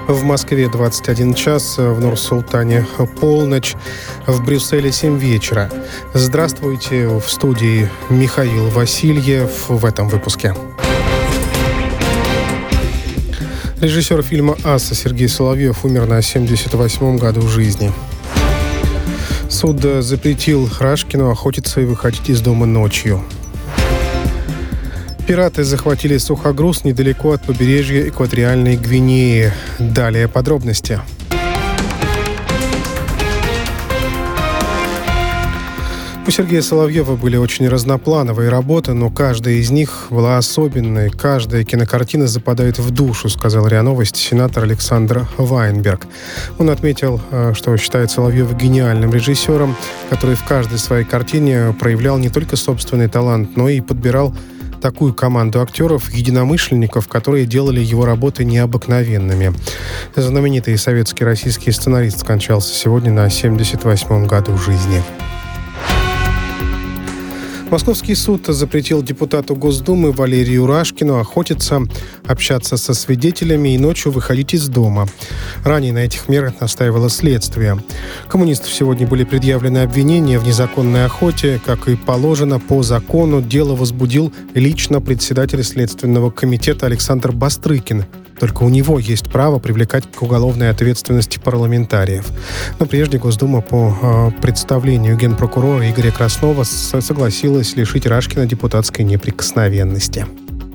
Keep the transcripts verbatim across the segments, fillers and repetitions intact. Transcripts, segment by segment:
В Москве двадцать один час, в Нур-Султане полночь, в Брюсселе семь вечера. Здравствуйте, в студии Михаил Васильев в этом выпуске. Режиссер фильма «Асса» Сергей Соловьев умер на семьдесят восьмом году жизни. Суд запретил Рашкину охотиться и выходить из дома ночью. Пираты захватили сухогруз недалеко от побережья Экваториальной Гвинеи. Далее подробности. У Сергея Соловьева были очень разноплановые работы, но каждая из них была особенной. Каждая кинокартина западает в душу, сказал РИА Новости сенатор Александр Вайнберг. Он отметил, что считает Соловьева гениальным режиссером, который в каждой своей картине проявлял не только собственный талант, но и подбирал такую команду актеров, единомышленников, которые делали его работы необыкновенными. Знаменитый советский российский сценарист скончался сегодня на семьдесят восьмом году жизни. Московский суд запретил депутату Госдумы Валерию Рашкину охотиться, общаться со свидетелями и ночью выходить из дома. Ранее на этих мерах настаивало следствие. Коммунисту сегодня были предъявлены обвинения в незаконной охоте. Как и положено по закону, дело возбудил лично председатель Следственного комитета Александр Бастрыкин. Только у него есть право привлекать к уголовной ответственности парламентариев. Но прежде Госдума по э, представлению генпрокурора Игоря Краснова с- согласилась лишить Рашкина депутатской неприкосновенности.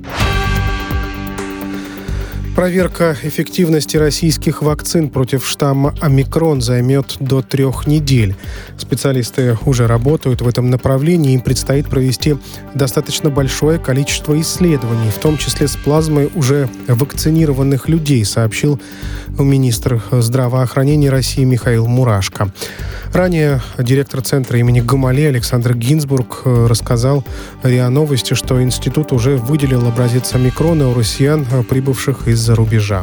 Проверка эффективности российских вакцин против штамма омикрон займет до трех недель. Специалисты уже работают в этом направлении. Им предстоит провести достаточно большое количество исследований, в том числе с плазмой уже вакцинированных людей, сообщил министр здравоохранения России Михаил Мурашко. Ранее директор центра имени Гамалеи Александр Гинзбург рассказал РИА Новости, что институт уже выделил образец омикрона у россиян, прибывших из-за рубежа.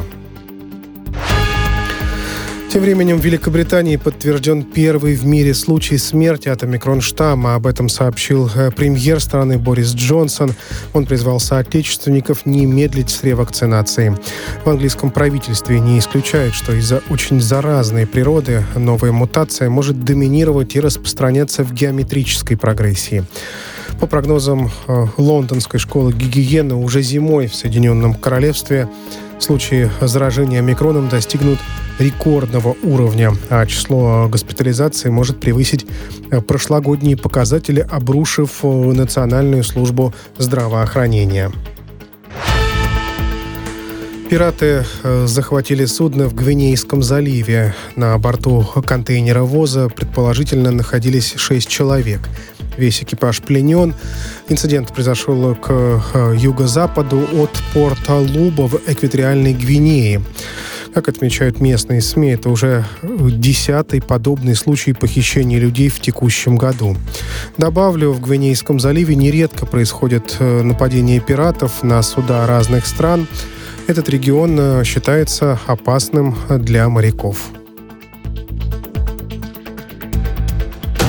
Тем временем в Великобритании подтвержден первый в мире случай смерти от омикрон-штамма. Об этом сообщил премьер страны Борис Джонсон. Он призвал соотечественников не медлить с ревакцинацией. В английском правительстве не исключают, что из-за очень заразной природы новая мутация может доминировать и распространяться в геометрической прогрессии. По прогнозам э, лондонской школы гигиены, уже зимой в Соединенном Королевстве случаи заражения омикроном достигнут рекордного уровня, а число госпитализаций может превысить прошлогодние показатели, обрушив Национальную службу здравоохранения. Пираты захватили судно в Гвинейском заливе. На борту контейнеровоза предположительно находились шесть человек. Весь экипаж пленен. Инцидент произошел к юго-западу от порта Луба в Экваториальной Гвинее. Как отмечают местные СМИ, это уже десятый подобный случай похищения людей в текущем году. Добавлю, в Гвинейском заливе нередко происходят нападения пиратов на суда разных стран. Этот регион считается опасным для моряков.